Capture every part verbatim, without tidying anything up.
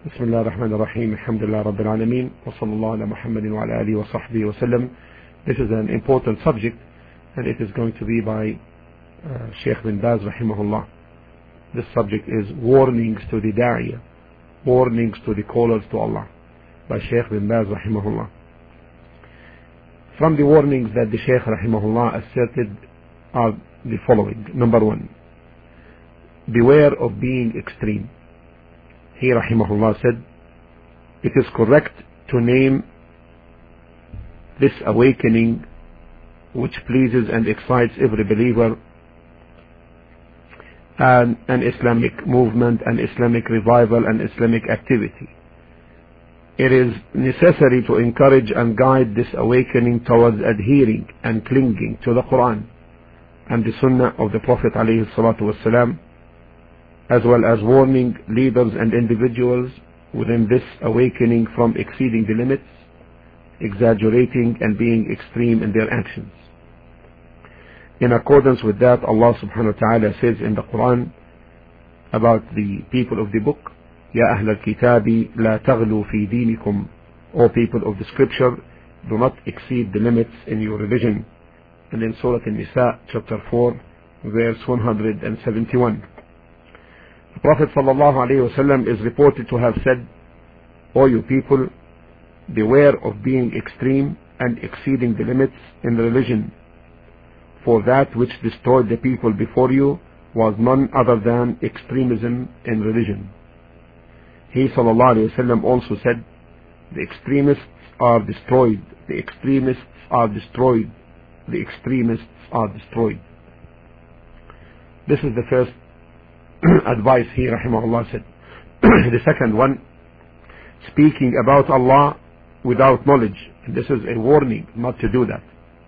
بسم الله الرحمن الرحيم الحمد لله رب العالمين وصلى الله على محمد وعلى آله وصحبه وسلم. This is an important subject and it is going to be by uh, Sheikh bin Baz rahimahullah. This subject is warnings to the da'iyah, warnings to the callers to Allah, by Sheikh bin Baz rahimahullah. From the warnings that the Sheikh rahimahullah asserted are the following. Number one, beware of being extreme. He rahimahullah said, it is correct to name this awakening which pleases and excites every believer and an Islamic movement, an Islamic revival and Islamic activity. It is necessary to encourage and guide this awakening towards adhering and clinging to the Quran and the Sunnah of the Prophet alayhi salatu wasalam, as well as warning leaders and individuals within this awakening from exceeding the limits, exaggerating and being extreme in their actions. In accordance with that, Allah subhanahu wa ta'ala says in the Quran about the people of the book, Ya Ahl al-Kitabi la taghlu fi dinikum, O people of the scripture, do not exceed the limits in your religion. And in Surah An-Nisa, chapter four, verse one hundred seventy-one. The Prophet sallallahu alayhi wa sallam is reported to have said, O you people, beware of being extreme and exceeding the limits in religion, for that which destroyed the people before you was none other than extremism in religion. He sallallahu alayhi wa sallam also said, the extremists are destroyed, the extremists are destroyed, the extremists are destroyed. This is the first advice he rahimahullah said. The second one, speaking about Allah without knowledge. And this is a warning not to do that.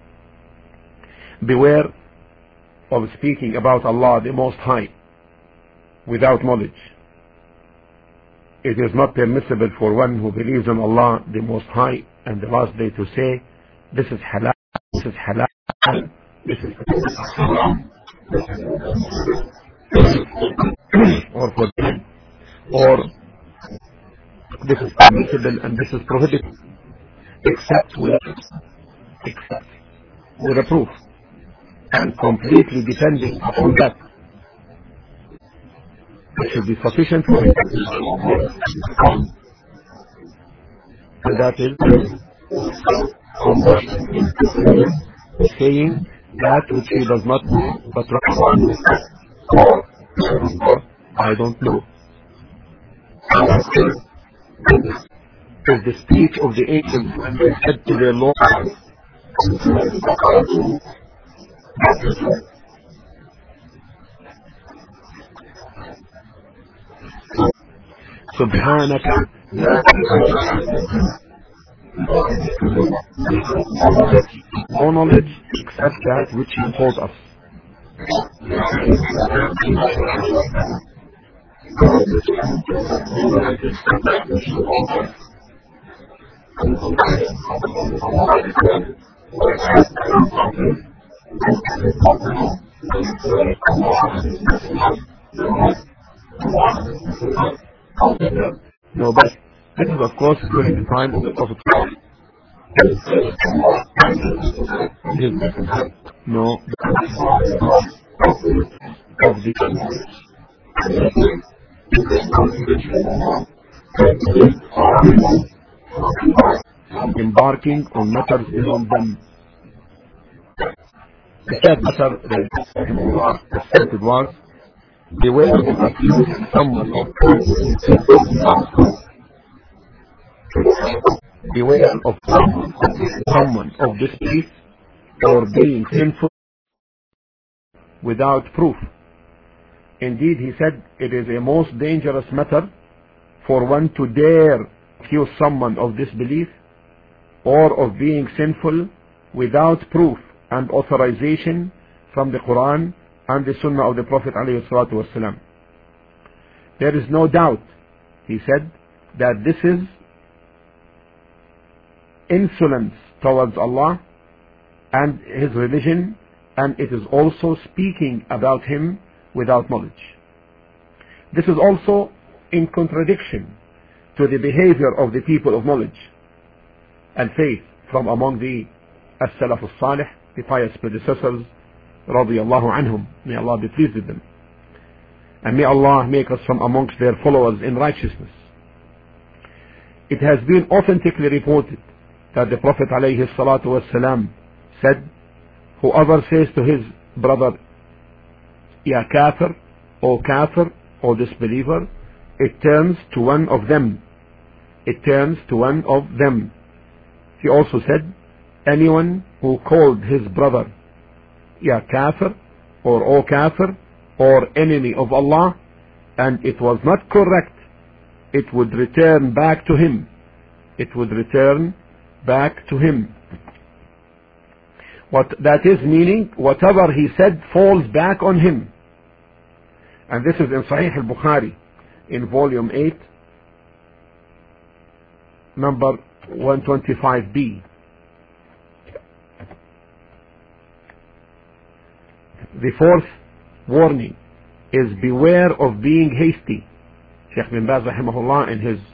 Beware of speaking about Allah the Most High without knowledge. It is not permissible for one who believes in Allah the Most High and the last day to say, this is halal, this is halal, this is haram, or forbidden, or this is permissible and this is prohibited, except with except with a proof, and completely depending upon that. It should be sufficient for it. And that is saying that which he does not know, but rather I don't know. Is the speech of the ancients when they said to their Lord, Subhanaka, no knowledge except that which he told us. No, but this is of course during the time of the Prophet. No, of the embarking on matters beyond them. The third matter that stated was, beware of accusing someone of beware of someone of disbelief or being sinful without proof. Indeed, he said, it is a most dangerous matter for one to dare accuse someone of disbelief or of being sinful without proof and authorization from the Quran and the Sunnah of the Prophet alayhi salatu wasalam. There is no doubt, he said, that this is insolence towards Allah and His religion, and it is also speaking about Him without knowledge. This is also in contradiction to the behavior of the people of knowledge and faith from among the as-salaf as-salih, the pious predecessors, radiyallahu anhum, may Allah be pleased with them, and may Allah make us from amongst their followers in righteousness. It has been authentically reported that the Prophet alayhi salatu wasalam said, whoever says to his brother, Ya kafir, or kafir, or disbeliever, it turns to one of them. It turns to one of them. He also said, anyone who called his brother Ya kafir, or O kafir, or enemy of Allah, and it was not correct, it would return back to him. It would return back to him. What that is meaning, whatever he said falls back on him. And this is in Sahih al-Bukhari, in volume eight, number one twenty-five b. The fourth warning is beware of being hasty. Shaykh bin Baz rahimahullah, in his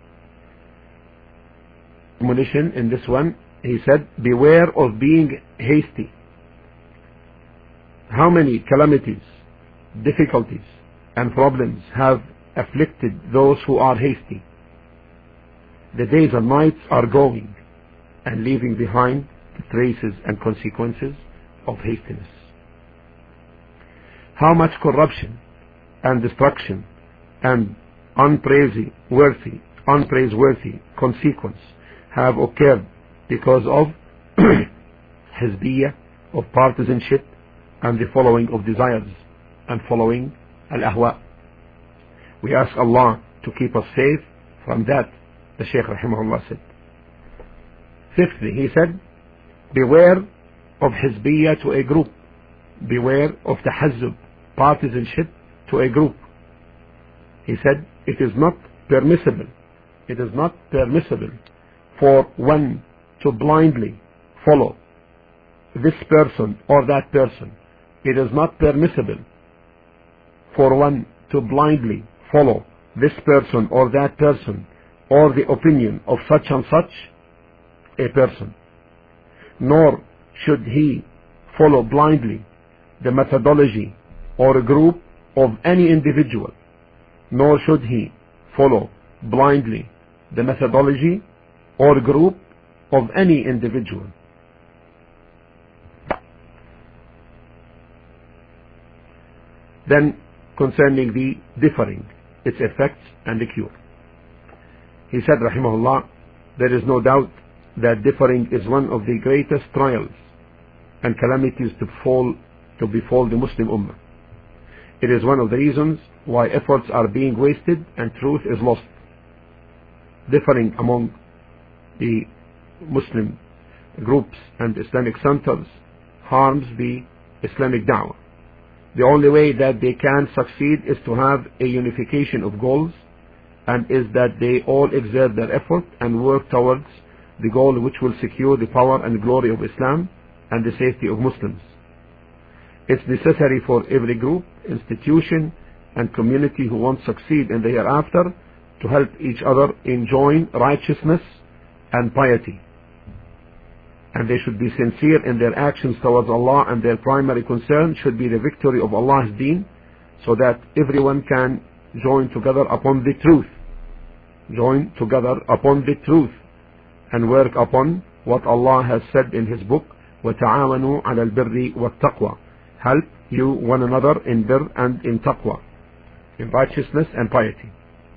admonition in this one, he said, beware of being hasty. How many calamities, difficulties and problems have afflicted those who are hasty. The days and nights are going and leaving behind the traces and consequences of hastiness. How much corruption and destruction and unpraiseworthy, unpraiseworthy consequence have occurred because of hizbiyah, of partisanship, and the following of desires and following al-ahwa. We ask Allah to keep us safe from that, the Shaykh rahimahullah said. Fifthly, he said, beware of hizbiyah to a group. Beware of tahazzub, partisanship to a group. He said, it is not permissible, it is not permissible for one to blindly follow this person or that person. It is not permissible for one to blindly follow this person or that person or the opinion of such and such a person. Nor should he follow blindly the methodology or a group of any individual. Nor should he follow blindly the methodology or group of any individual. Then, concerning the differing, its effects and the cure, he said rahimahullah, there is no doubt that differing is one of the greatest trials and calamities to befall, to befall the Muslim Ummah. It is one of the reasons why efforts are being wasted and truth is lost. Differing among the Muslim groups and Islamic centers harms the Islamic da'wah. The only way that they can succeed is to have a unification of goals, and is that they all exert their effort and work towards the goal which will secure the power and glory of Islam and the safety of Muslims. It's necessary for every group, institution and community who want to succeed in the hereafter to help each other enjoin righteousness and piety. And they should be sincere in their actions towards Allah, and their primary concern should be the victory of Allah's deen, so that everyone can join together upon the truth. Join together upon the truth and work upon what Allah has said in His book, وَتَعَاوَنُوا عَلَى الْبِرِّ وَالتَّقْوَى. Help you one another in birr and in taqwa, in righteousness and piety.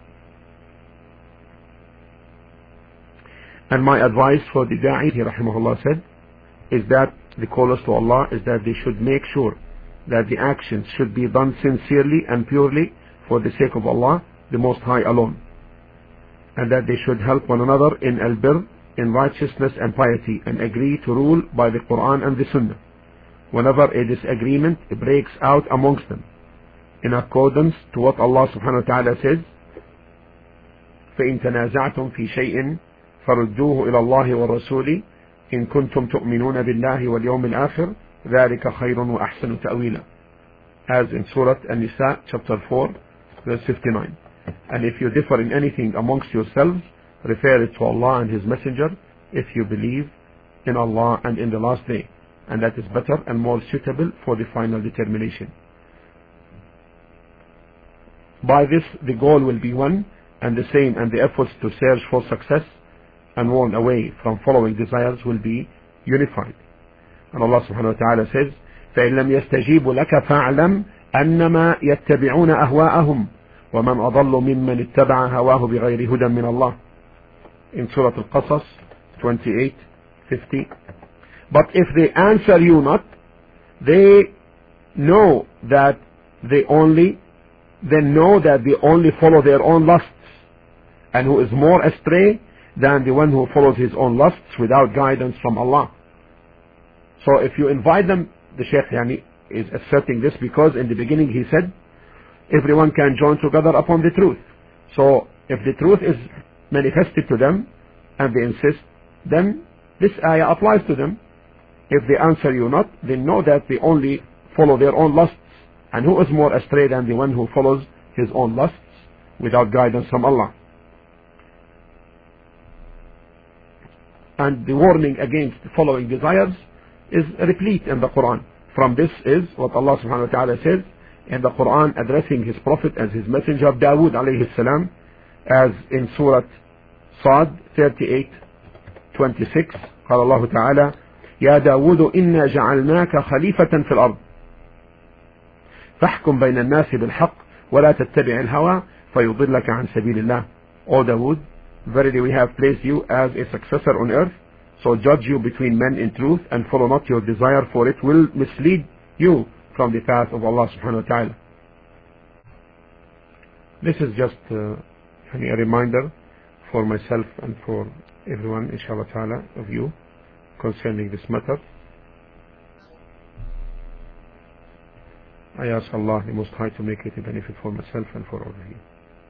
And my advice for the da'i, he rahimahullah said, is that the callers to Allah is that they should make sure that the actions should be done sincerely and purely for the sake of Allah, the Most High alone, and that they should help one another in al-birr, in righteousness and piety, and agree to rule by the Quran and the Sunnah whenever a disagreement breaks out amongst them, in accordance to what Allah subhanahu wa ta'ala says, فَإِن تَنَازَعْتُمْ فِي شَيْءٍ فَرُدُّوهُ إِلَى اللَّهِ وَالرَّسُولِ إِن كُنتُمْ تُؤْمِنُونَ بِاللَّهِ وَالْيَوْمِ الْآخِرِ ذَلِكَ خَيْرٌ وَأَحْسَنُ تَأْوِيلًا, as in Surah An-Nisa chapter four verse fifty-nine. And if you differ in anything amongst yourselves, refer it to Allah and His Messenger if you believe in Allah and in the last day. And that is better and more suitable for the final determination. By this, the goal will be one and the same, and the efforts to search for success and warn away from following desires will be unified. And Allah subhanahu wa ta'ala says, فَإِن لَمْ يَسْتَجِيبُوا لَكَ فَاعْلَمْ أَنَّمَا يَتَّبِعُونَ أَهْوَاءَهُمْ وَمَنْ أَضَلُّ مِمَّنِ اتَّبَعَ هَوَاهُ بِغَيْرِ هُدًى مِنَ اللَّهِ. In Surah Al-Qasas twenty-eight fifty. But if they answer you not, they know that they only, then know that they only follow their own lusts, and who is more astray than the one who follows his own lusts without guidance from Allah. So if you invite them, the Shaykh Yani is asserting this because in the beginning he said everyone can join together upon the truth. So if the truth is manifested to them and they insist, then this ayah applies to them. If they answer you not, they know that they only follow their own lusts, and who is more astray than the one who follows his own lusts without guidance from Allah. And the warning against following desires is replete in the Quran. From this is what Allah subhanahu wa ta'ala says in the Quran, addressing his prophet as his messenger Dawood alayhi salam, as in Surah Sad thirty-eight twenty-six. قال الله تعالى يا داود إنا جعلناك خليفة في الأرض فاحكم بين الناس بالحق ولا تتبع الهوى فيضلك عن سبيل الله. O Dawood, verily we have placed you as a successor on earth, so judge you between men in truth and follow not your desire, for it will mislead you from the path of Allah subhanahu wa ta'ala. This is just uh, a reminder for myself and for everyone, inshallah ta'ala, of you concerning this matter. I ask Allah the Most High to make it a benefit for myself and for all of you.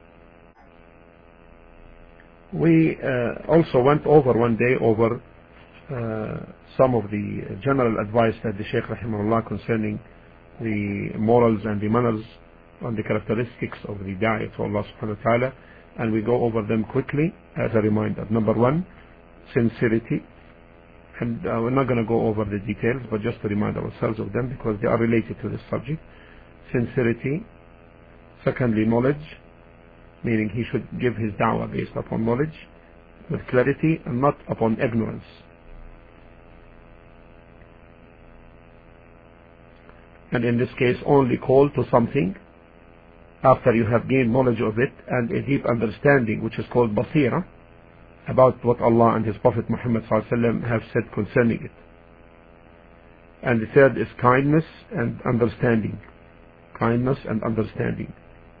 We uh, also went over one day over uh, some of the general advice that the Shaykh rahimahullah concerning the morals and the manners and the characteristics of the da'iyah to Allah subhanahu wa ta'ala, and we go over them quickly as a reminder. Number one, sincerity. And uh, we're not going to go over the details, but just to remind ourselves of them because they are related to this subject. Sincerity. Secondly, knowledge, meaning he should give his da'wah based upon knowledge with clarity and not upon ignorance. And in this case, only call to something after you have gained knowledge of it and a deep understanding, which is called basira, about what Allah and His Prophet Muhammad sallallahu alaihi wasallam have said concerning it. And the third is kindness and understanding. Kindness and understanding.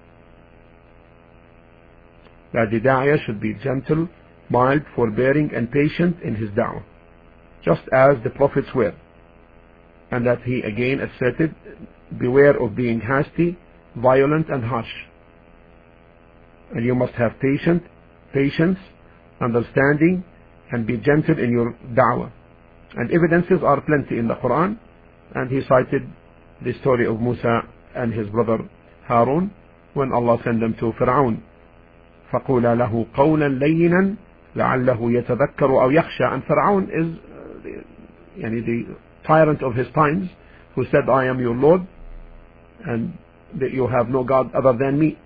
That the da'iyah should be gentle, mild, forbearing and patient in his da'wah, just as the prophets were. And that he again asserted, beware of being hasty, violent and harsh. And you must have patient, patience, understanding, and be gentle in your da'wah. And evidences are plenty in the Quran, and he cited the story of Musa and his brother Harun when Allah sent them to Fir'aun. فَقُولَا لَهُ قَوْلًا لَيِّنًا لَعَلَّهُ يَتَذَكَّرُ أَوْ يَخْشَى. And Fir'aun is uh, yani the tyrant of his times, who said, I am your Lord and that you have no God other than me.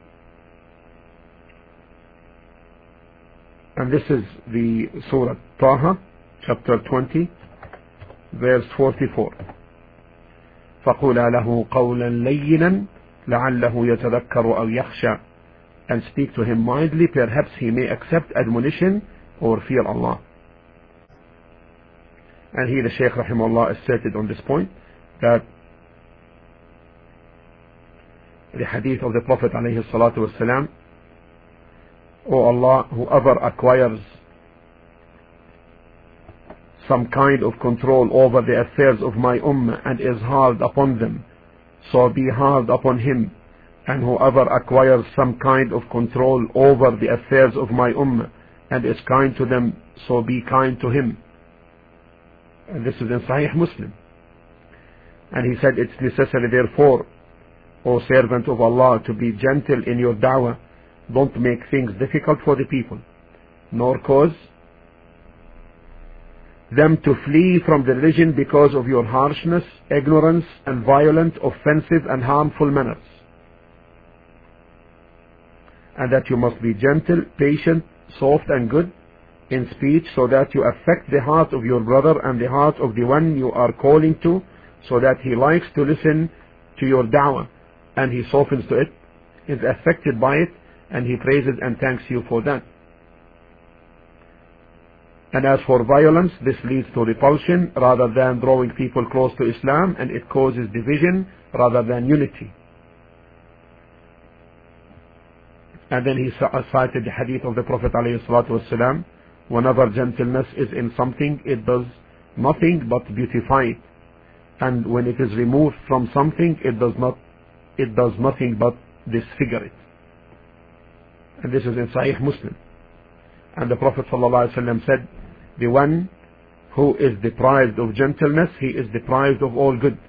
And this is the Surah Taha, chapter twenty, verse forty-four. فَقُولَا لَهُ قَوْلًا لَيِّنًا لَعَلَّهُ يَتَذَكَّرُ أَوْ يَخْشَى. And speak to him mildly, perhaps he may accept admonition or fear Allah. And here the Shaykh rahimahullah asserted on this point that the hadith of the Prophet alayhi salatu wasalam, O Allah, whoever acquires some kind of control over the affairs of my ummah and is hard upon them, so be hard upon him. And whoever acquires some kind of control over the affairs of my ummah and is kind to them, so be kind to him. And this is in Sahih Muslim. And he said, it's necessary therefore, O servant of Allah, to be gentle in your da'wah Don't make things difficult for the people, nor cause them to flee from the religion because of your harshness, ignorance, and violent, offensive, and harmful manners. And that you must be gentle, patient, soft, and good in speech, so that you affect the heart of your brother and the heart of the one you are calling to, so that he likes to listen to your da'wah, and he softens to it, is affected by it, and he praises and thanks you for that. And as for violence, this leads to repulsion rather than drawing people close to Islam, and it causes division rather than unity. And then he cited the hadith of the Prophet ﷺ, whenever gentleness is in something, it does nothing but beautify it. And when it is removed from something, it does not, it does nothing but disfigure it. And this is in Sahih Muslim. And the Prophet ﷺ said, the one who is deprived of gentleness, he is deprived of all good.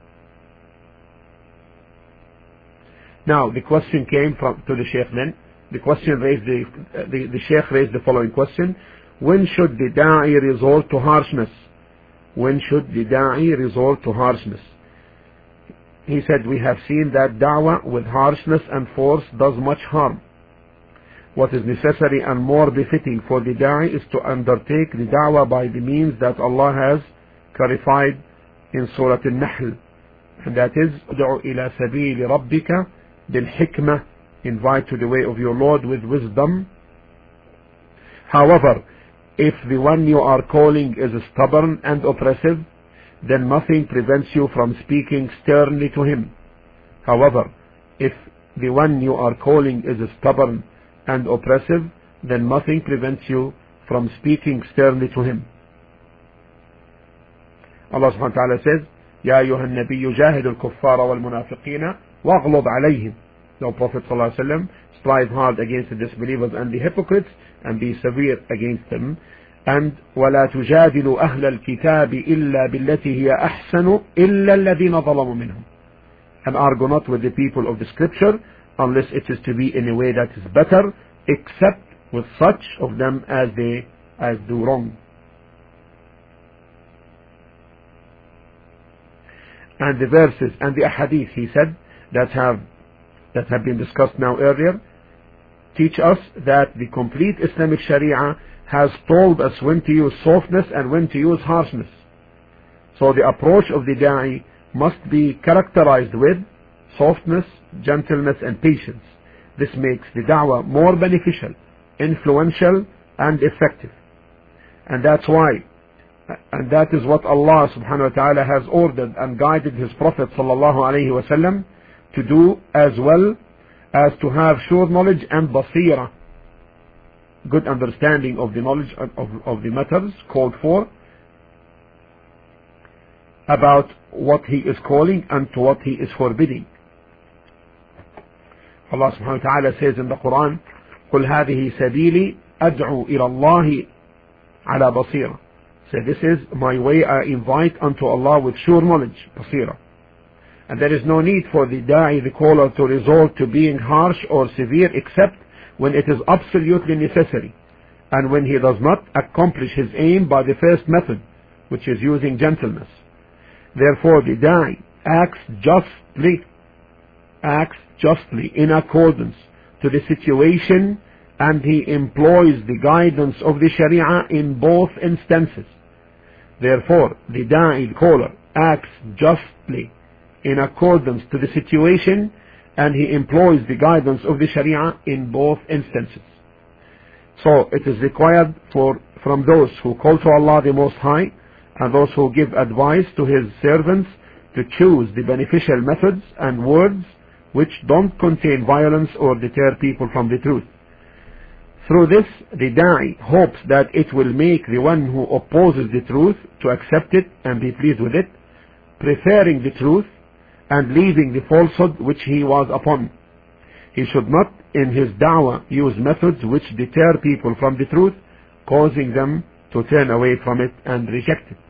Now the question came from to the Shaykh then. The question raised the, the, the Shaykh raised the following question: when should the da'i resort to harshness? When should the da'i resort to harshness? He said, we have seen that da'wah with harshness and force does much harm. What is necessary and more befitting for the da'i is to undertake the da'wah by the means that Allah has clarified in Surah Al-Nahl, and that is, ادعو إلى سبيل ربك بالحكمة, invite to the way of your Lord with wisdom. However, if the one you are calling is stubborn and oppressive, then nothing prevents you from speaking sternly to him. However, if the one you are calling is stubborn and oppressive, then nothing prevents you from speaking sternly to him. Allah subhanahu wa ta'ala says, يا أيها النبي جاهد الكفار والمنافقين واغلظ عليهم. So Prophet sallallahu alaihi wasallam, strive hard against the disbelievers and the hypocrites, and be severe against them. And ولا تجادلوا أهل الكتاب إلا بالتي هي أحسن إلا الذين ظلموا منهم. And argue not with the people of the scripture unless it is to be in a way that is better, except with such of them as they as do wrong. And the verses and the ahadith, he said, that have that have been discussed now earlier, teach us that the complete Islamic Sharia has told us when to use softness and when to use harshness. So the approach of the da'i must be characterized with softness, gentleness, and patience. This makes the da'wah more beneficial, influential, and effective. And that's why, and that is what Allah subhanahu wa ta'ala has ordered and guided his Prophet sallallahu alayhi wa sallam to do, as well as to have sure knowledge and basira, good understanding of the knowledge of, of, of the matters called for, about what he is calling and to what he is forbidding. Allah subhanahu wa ta'ala says in the Quran, قُلْ هَذِهِ سَبِيلِي أَدْعُو إِلَى اللَّهِ عَلَى بَصِيرًا. Say, this is my way, I invite unto Allah with sure knowledge, basira. And there is no need for the da'i, the caller, to resort to being harsh or severe except when it is absolutely necessary, and when he does not accomplish his aim by the first method, which is using gentleness. Therefore the da'i acts justly, acts justly in accordance to the situation, and he employs the guidance of the Sharia in both instances. Therefore the da'i, the caller, acts justly in accordance to the situation, and he employs the guidance of the Sharia in both instances. So it is required for from those who call to Allah the Most High and those who give advice to his servants to choose the beneficial methods and words which don't contain violence or deter people from the truth. Through this, the da'i hopes that it will make the one who opposes the truth to accept it and be pleased with it, preferring the truth and leaving the falsehood which he was upon. He should not in his da'wah use methods which deter people from the truth, causing them to turn away from it and reject it.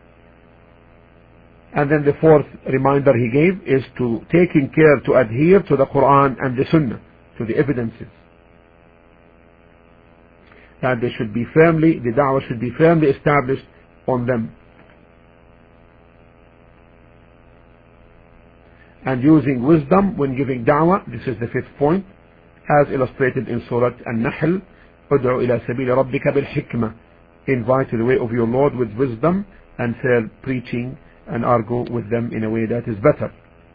And then the fourth reminder he gave is to taking care to adhere to the Quran and the Sunnah, to the evidences that they should be firmly, the da'wah should be firmly established on them. And using wisdom when giving da'wah, this is the fifth point, as illustrated in Surah An-Nahl, Ud'u ila sabili rabbika bil hikmah, invite to the way of your Lord with wisdom, and fair preaching, and argue with them in a way that is better.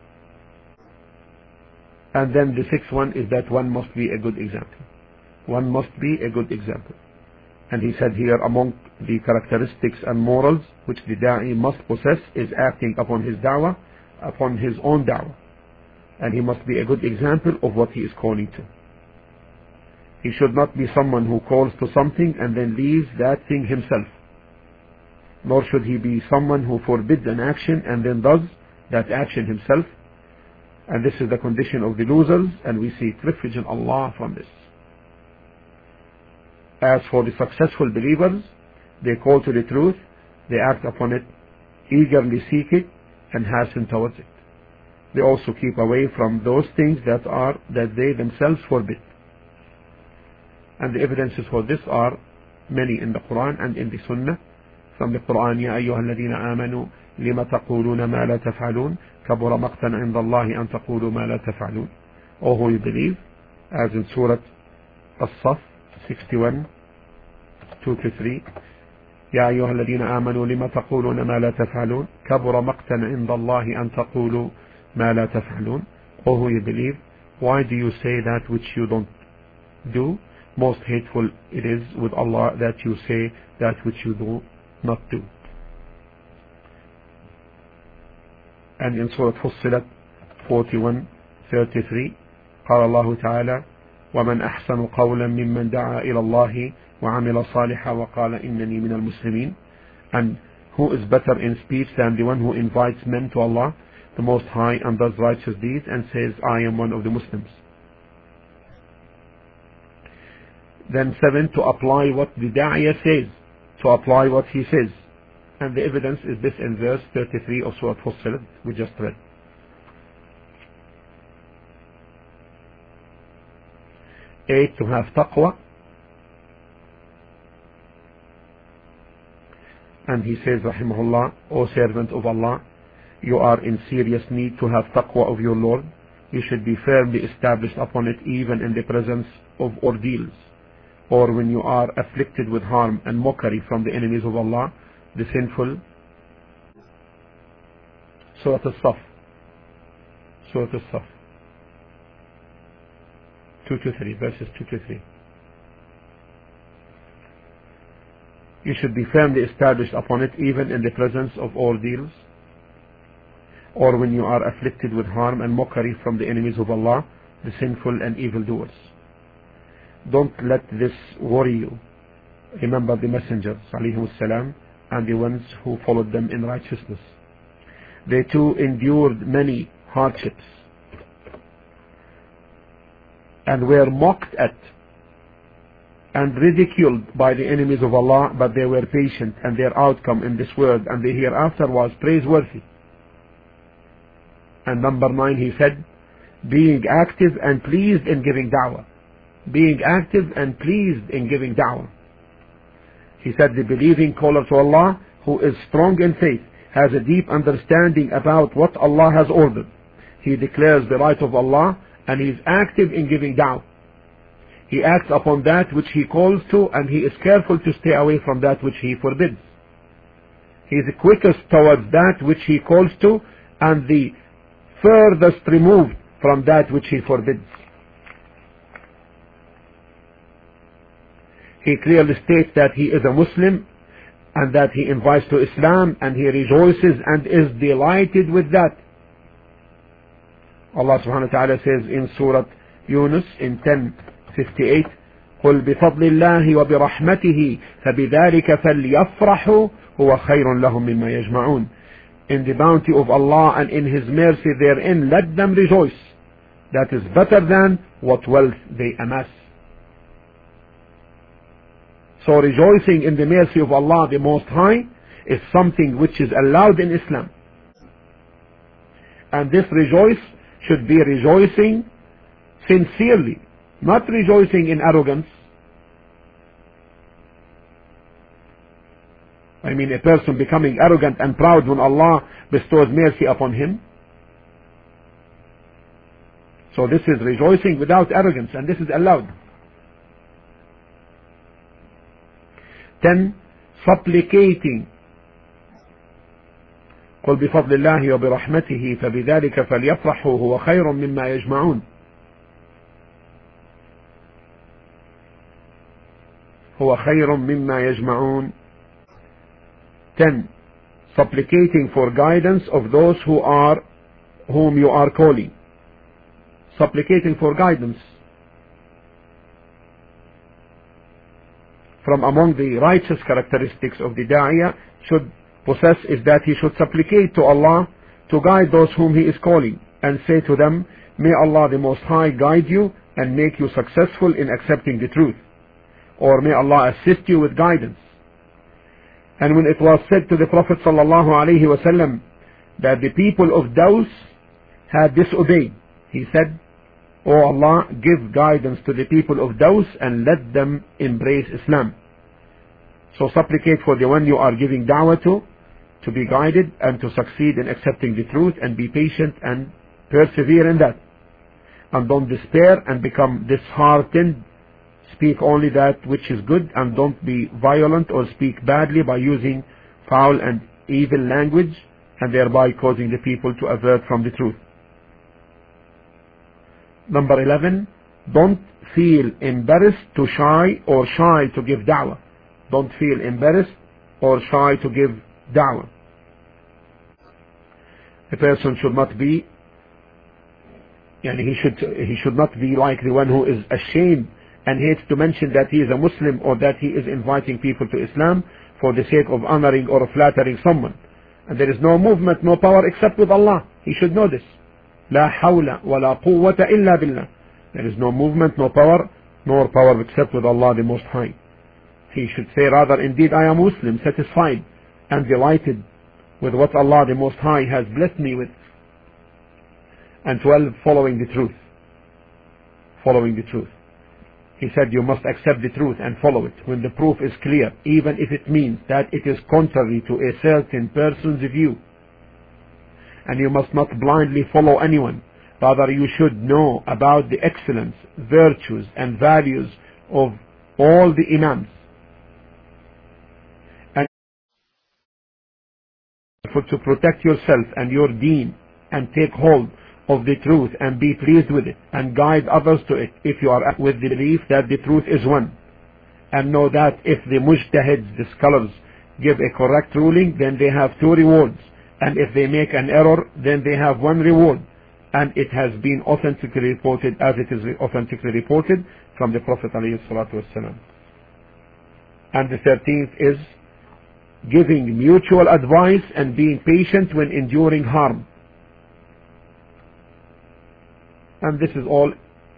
And then the sixth one is that one must be a good example. One must be a good example. And he said here, among the characteristics and morals which the da'i must possess is acting upon his da'wah, upon his own da'wah. And he must be a good example of what he is calling to. He should not be someone who calls to something and then leaves that thing himself. Nor should he be someone who forbids an action and then does that action himself. And this is the condition of the losers, and we seek refuge in Allah from this. As for the successful believers, they call to the truth, they act upon it, eagerly seek it, and hasten towards it. They also keep away from those things that are that they themselves forbid. And the evidences for this are many in the Quran and in the Sunnah. From the Quran, يا أيها الذين آمنوا لما تقولون ما لا تفعلون كبر مقتا عند الله أن تقولوا ما لا تفعلون. O who you believe, as in Surah As-Saf sixty-one, two to three. يا أيها الذين آمنوا لما تقولون ما لا تفعلون كبر مقتا عند الله أن تقولوا ما لا تفعلون. O who you believe, why do you say that which you don't do? Most hateful it is with Allah that you say that which you do not do. And in Surah Fussilat forty-one, thirty-three, قال الله تعالى ومن أحسن قولا ممن دعا إلى الله وعمل صالحا وقال إنني من المسلمين. And who is better in speech than the one who invites men to Allah, the Most High, and does righteous deeds and says, I am one of the Muslims. Then seven, to apply what the da'iyah says, to apply what he says. And the evidence is this in verse thirty-three of Surah Fussilat we just read. Eight, to have taqwa. And he says, rahimahullah, O servant of Allah, you are in serious need to have taqwa of your Lord. You should be firmly established upon it even in the presence of ordeals, or when you are afflicted with harm and mockery from the enemies of Allah, the sinful. Surah As-Saf, Surah As-Saf two to three, verses two to three. You should be firmly established upon it even in the presence of ordeals, or when you are afflicted with harm and mockery from the enemies of Allah, the sinful and evildoers. Don't let this worry you. Remember the messengers, alayhimus salam, and the ones who followed them in righteousness. They too endured many hardships and were mocked at and ridiculed by the enemies of Allah, but they were patient, and their outcome in this world and the hereafter was praiseworthy. And number nine, he said, being active and pleased in giving da'wah. Being active and pleased in giving da'wah. He said, the believing caller to Allah, who is strong in faith, has a deep understanding about what Allah has ordered. He declares the right of Allah, and he is active in giving da'wah. He acts upon that which he calls to, and he is careful to stay away from that which he forbids. He is the quickest towards that which he calls to, and the furthest removed from that which he forbids. He clearly states that he is a Muslim and that he invites to Islam, and he rejoices and is delighted with that. Allah subhanahu wa ta'ala says in Surah Yunus in ten fifty-eight, قُلْ بِفَضْلِ اللَّهِ وَبِرَحْمَتِهِ فَبِذَلِكَ فَلْيَفْرَحُوا هُوَ خَيْرٌ لَهُم مِّمَّا يَجْمَعُونَ. In the bounty of Allah and in His mercy therein, let them rejoice. That is better than what wealth they amass. So rejoicing in the mercy of Allah the Most High is something which is allowed in Islam. And this rejoice should be rejoicing sincerely, not rejoicing in arrogance. I mean, a person becoming arrogant and proud when Allah bestows mercy upon him. So this is rejoicing without arrogance, and this is allowed. ten. Supplicating. قل بفضل الله وبرحمته فبذلك فليفرحوا هو خير مما يجمعون. هو خير مما يجمعون. ten. Supplicating for guidance of those who are whom you are calling. Supplicating for guidance. From among the righteous characteristics of the da'iyah should possess is that he should supplicate to Allah to guide those whom he is calling, and say to them, may Allah the Most High guide you and make you successful in accepting the truth, or may Allah assist you with guidance. And when it was said to the Prophet sallallahu alaihi wasallam that the people of Daws had disobeyed, he said, O Allah, give guidance to the people of Daws and let them embrace Islam. So supplicate for the one you are giving da'wah to, to be guided and to succeed in accepting the truth, and be patient and persevere in that. And don't despair and become disheartened. Speak only that which is good, and don't be violent or speak badly by using foul and evil language, and thereby causing the people to avert from the truth. Number eleven, don't feel embarrassed to shy or shy to give da'wah. Don't feel embarrassed or shy to give da'wah. A person should not be, and he should he should not be like the one who is ashamed and hates to mention that he is a Muslim, or that he is inviting people to Islam for the sake of honoring or flattering someone. And there is no movement, no power except with Allah. He should know this. لا حول ولا قوة إلا بالله. There is no movement, no power, nor power except with Allah the Most High. He should say rather, indeed I am Muslim, satisfied and delighted with what Allah the Most High has blessed me with. And twelve, following the truth. Following the truth. He said you must accept the truth and follow it when the proof is clear, even if it means that it is contrary to a certain person's view. And you must not blindly follow anyone. Rather, you should know about the excellence, virtues and values of all the imams. And to protect yourself and your deen, and take hold of the truth and be pleased with it, and guide others to it, if you are with the belief that the truth is one. And know that if the mujtahids, the scholars, give a correct ruling, then they have two rewards. And if they make an error, then they have one reward. And it has been authentically reported, as it is authentically reported from the Prophet ﷺ. And the thirteenth is giving mutual advice and being patient when enduring harm. And this is all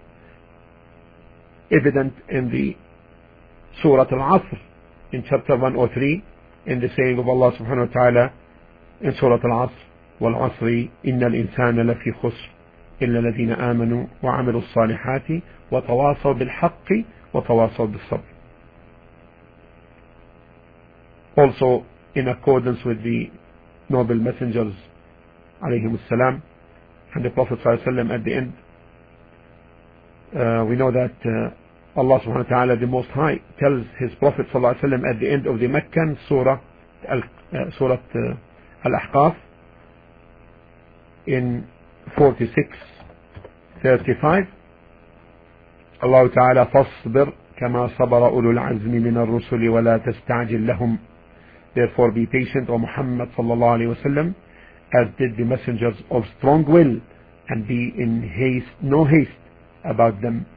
evident in the Surah Al-Asr, in chapter one oh three, in the saying of Allah subhanahu wa ta'ala in Surah Al-Asr, وَالْعَصْرِ إِنَّ الْإِنسَانَ لَفِي خُسْرٍ إِلَّا الَّذِينَ آمَنُوا وَعَمِلُوا الصَّالِحَاتِ وَتَوَاصَوْا بِالْحَقِّ وَتَوَاصَوْا بِالصَّبْرِ. Also, in accordance with the noble messengers alayhim salam and the Prophet sallallahu alaihi wasallam at the end, uh, we know that uh, Allah subhanahu wa ta'ala the Most High tells his Prophet sallallahu alaihi wasallam at the end of the Meccan Surah Al uh, Surah uh, Al-Ahqaf in forty-six thirty-five, Allah Ta'ala فاصبر كما صبر أولو العزم من الرسل ولا تستعجل لهم. Therefore be patient, O Muhammad sallallahu alaihi wasallam, as did the messengers of strong will, and be in haste, no haste about them.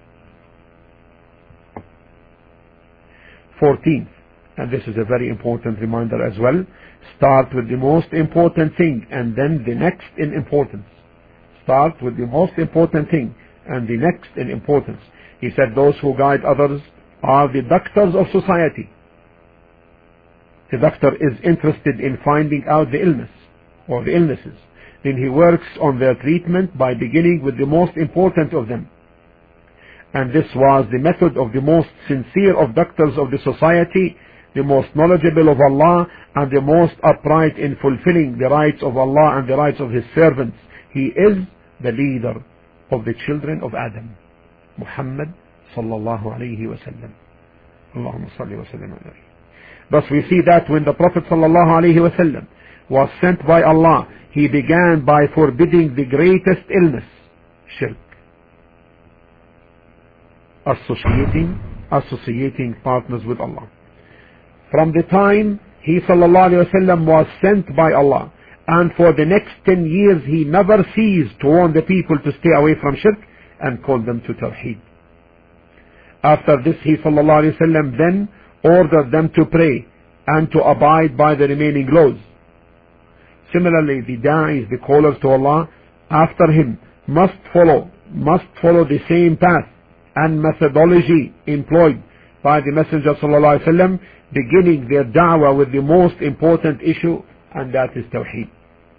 fourteenth, and this is a very important reminder as well, start with the most important thing and then the next in importance. Start with the most important thing and the next in importance. He said those who guide others are the doctors of society. The doctor is interested in finding out the illness or the illnesses. Then he works on their treatment by beginning with the most important of them. And this was the method of the most sincere of doctors of the society the most knowledgeable of Allah, and the most upright in fulfilling the rights of Allah and the rights of His servants. He is the leader of the children of Adam, Muhammad sallallahu alayhi wa sallam. Allahumma salli wa sallam alayhi. Thus we see that when the Prophet sallallahu alayhi wa sallam was sent by Allah, he began by forbidding the greatest illness, shirk. Associating, associating partners with Allah. From the time he sallallahu alayhi wa sallam was sent by Allah, and for the next ten years he never ceased to warn the people to stay away from shirk and call them to tawheed. After this, he sallallahu alayhi wa sallam then ordered them to pray and to abide by the remaining laws. Similarly, the da'is, the callers to Allah after him, must follow, must follow the same path and methodology employed by the Messenger sallallahu alaihi wasallam, beginning their da'wah with the most important issue, and that is tawheed.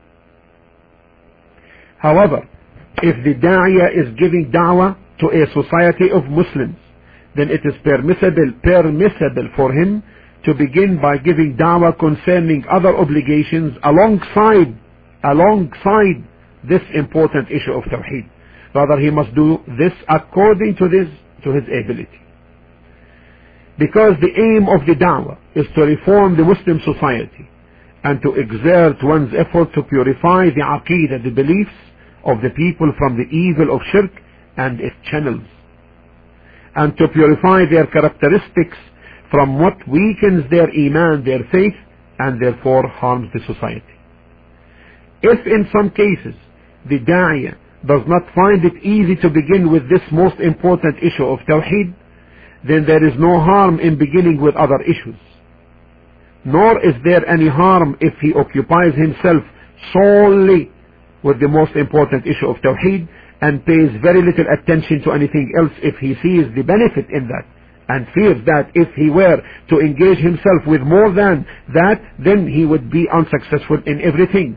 However, if the da'iyah is giving da'wah to a society of Muslims, then it is permissible, permissible for him to begin by giving da'wah concerning other obligations alongside, alongside this important issue of tawheed. Rather, he must do this according to this, to his ability. Because the aim of the da'wah is to reform the Muslim society and to exert one's effort to purify the aqeedah, the beliefs of the people from the evil of shirk and its channels, and to purify their characteristics from what weakens their iman, their faith, and therefore harms the society. If in some cases the da'iyah does not find it easy to begin with this most important issue of tawheed, then there is no harm in beginning with other issues. Nor is there any harm if he occupies himself solely with the most important issue of tawheed and pays very little attention to anything else if he sees the benefit in that, and fears that if he were to engage himself with more than that, then he would be unsuccessful in everything.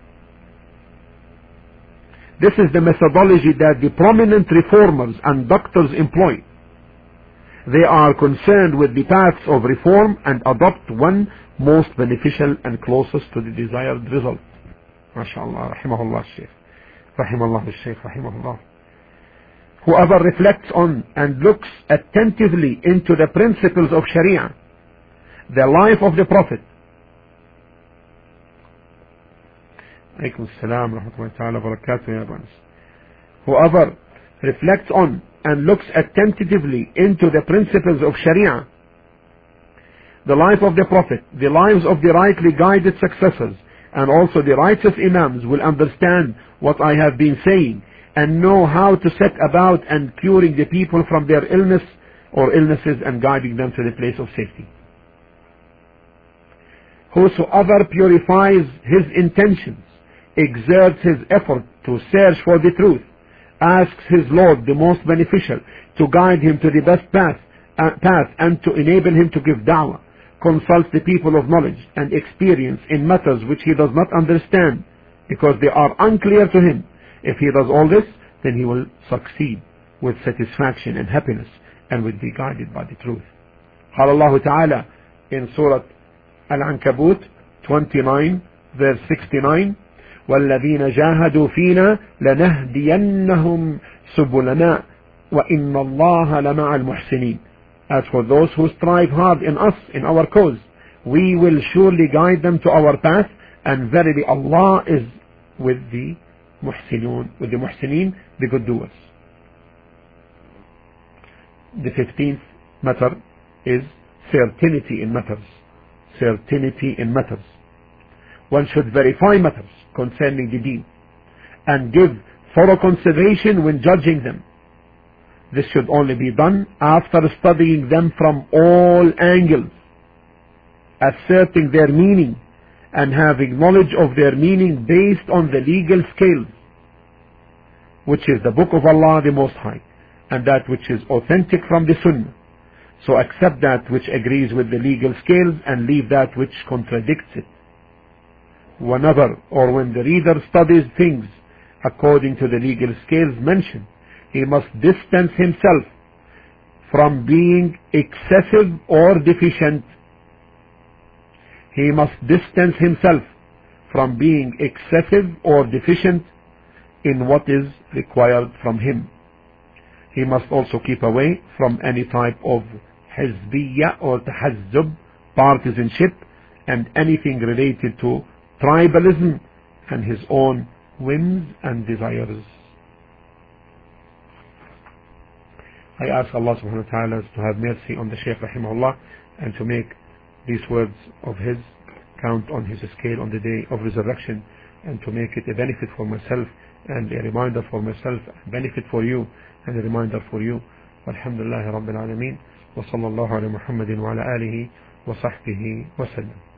This is the methodology that the prominent reformers and doctors employ. They are concerned with the paths of reform and adopt one most beneficial and closest to the desired result. MashaAllah, rahimahullah Shaykh. Rahimahullah Shaykh, rahimahullah. Whoever reflects on and looks attentively into the principles of Sharia, the life of the Prophet, alaykum assalam wa rahmatullahi ta'ala wa barakatuh ya Abbas. Whoever reflects on and looks attentively into the principles of Sharia, the life of the Prophet, the lives of the rightly guided successors, and also the righteous Imams will understand what I have been saying and know how to set about and curing the people from their illness or illnesses and guiding them to the place of safety. Whosoever purifies his intentions, exerts his effort to search for the truth, asks his Lord, the most beneficial, to guide him to the best path, uh, path and to enable him to give da'wah, consults the people of knowledge and experience in matters which he does not understand because they are unclear to him. If he does all this, then he will succeed with satisfaction and happiness and will be guided by the truth. قال الله تعالى in Surah Al-Ankabut twenty-nine verse sixty-nine, وَالَّذِينَ جَاهَدُوا فِينَا لَنَهْدِيَنَّهُمْ سُبُلَنَا وَإِنَّ اللَّهَ لَمَعَ الْمُحْسِنِينَ. As for those who strive hard in us, in our cause, we will surely guide them to our path, and verily Allah is with the muhsinun, with the muhsinin, the good doers. The fifteenth matter is certainty in matters. Certainty in matters. One should verify matters concerning the deen and give thorough consideration when judging them. This should only be done after studying them from all angles, asserting their meaning and having knowledge of their meaning based on the legal scales, which is the Book of Allah the Most High, and that which is authentic from the Sunnah. So accept that which agrees with the legal scales and leave that which contradicts it. Whenever or when the reader studies things according to the legal scales mentioned, he must distance himself from being excessive or deficient he must distance himself from being excessive or deficient in what is required from him. He must also keep away from any type of hizbiyya or tahazzub, partisanship, and anything related to tribalism and his own whims and desires. I ask Allah subhanahu wa ta'ala to have mercy on the Shaykh rahimahullah and to make these words of his count on his scale on the day of resurrection, and to make it a benefit for myself and a reminder for myself, a benefit for you and a reminder for you. Walhamdulillahi Rabbil Alameen, wa sallallahu ala Muhammadin wa ala alihi wa sahbihi wa sallam.